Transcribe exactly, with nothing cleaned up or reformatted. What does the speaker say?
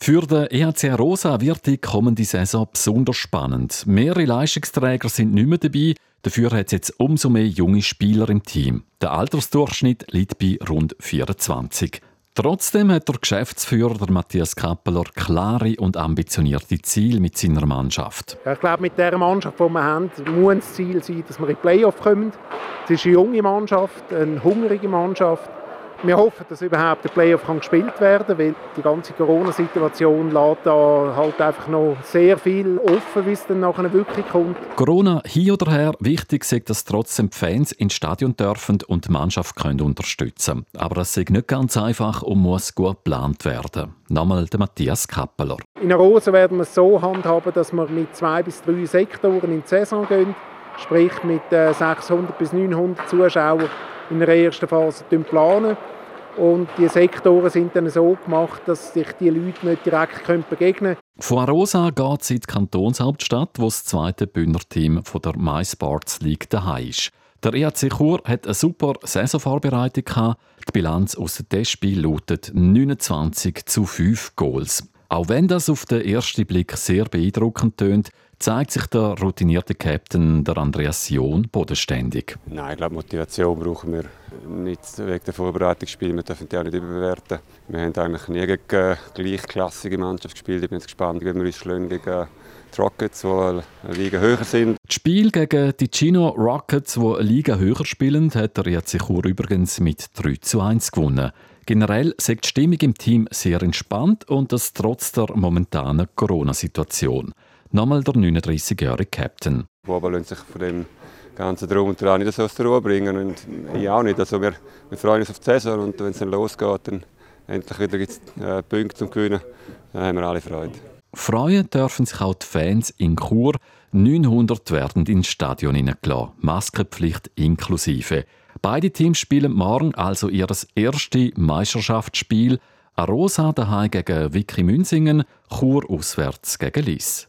Für den E H C Arosa wird die kommende Saison besonders spannend. Mehrere Leistungsträger sind nicht mehr dabei, dafür hat es jetzt umso mehr junge Spieler im Team. Der Altersdurchschnitt liegt bei rund vierundzwanzig. Trotzdem hat der Geschäftsführer der Matthias Kappeler klare und ambitionierte Ziele mit seiner Mannschaft. Ich glaube, mit der Mannschaft, die wir haben, muss das Ziel sein, dass wir in die Playoffs kommen. Es ist eine junge Mannschaft, eine hungrige Mannschaft. Wir hoffen, dass überhaupt der Playoff kann gespielt werden kann, weil die ganze Corona-Situation lässt da halt einfach noch sehr viel offen, wie es dann nachher wirklich kommt. Corona hin oder her, wichtig ist, dass trotzdem die Fans ins Stadion dürfen und die Mannschaft können unterstützen. Aber das ist nicht ganz einfach und muss gut geplant werden. Nochmal der Matthias Kappeler. In Arosa werden wir es so handhaben, dass wir mit zwei bis drei Sektoren in die Saison gehen, sprich mit sechshundert bis neunhundert Zuschauern in der ersten Phase planen. Und die Sektoren sind dann so gemacht, dass sich die Leute nicht direkt begegnen können. Von Arosa geht es in die Kantonshauptstadt, wo das zweite Bündnerteam von der MySports League daheim ist. Der E H C Chur hat eine super Saisonvorbereitung gehabt. Die Bilanz aus dem Testspiel lautet neunundzwanzig zu fünf Goals. Auch wenn das auf den ersten Blick sehr beeindruckend tönt, zeigt sich der routinierte Captain, der Andreas John, bodenständig. Nein, ich glaube, Motivation brauchen wir nicht wegen der Vorbereitungsspiele. Wir dürfen die auch nicht überbewerten. Wir haben eigentlich nie gegen eine gleichklassige Mannschaft gespielt. Ich bin jetzt gespannt, wie wir uns schlagen gegen die Rockets, die eine Liga höher sind. Das Spiel gegen die Chino Rockets, die eine Liga höher spielen, hat der E H C Chur übrigens mit drei zu eins gewonnen. Generell ist die Stimmung im Team sehr entspannt und das trotz der momentanen Corona-Situation. Nochmal der neununddreißigjährige Captain. Die Buben lassen sich von dem ganzen Drum und Dran nicht so aus der Ruhe bringen und ich auch nicht. Also wir, wir freuen uns auf die Saison und wenn es dann losgeht, dann endlich wieder gibt's, äh, Punkte zum Gewinnen, dann haben wir alle Freude. Freuen dürfen sich auch die Fans in Chur. neunhundert werden ins Stadion hineingelassen, Maskenpflicht inklusive. Beide Teams spielen morgen also ihr erstes Meisterschaftsspiel. Arosa daheim gegen Vicky Münsingen, Chur auswärts gegen Lyss.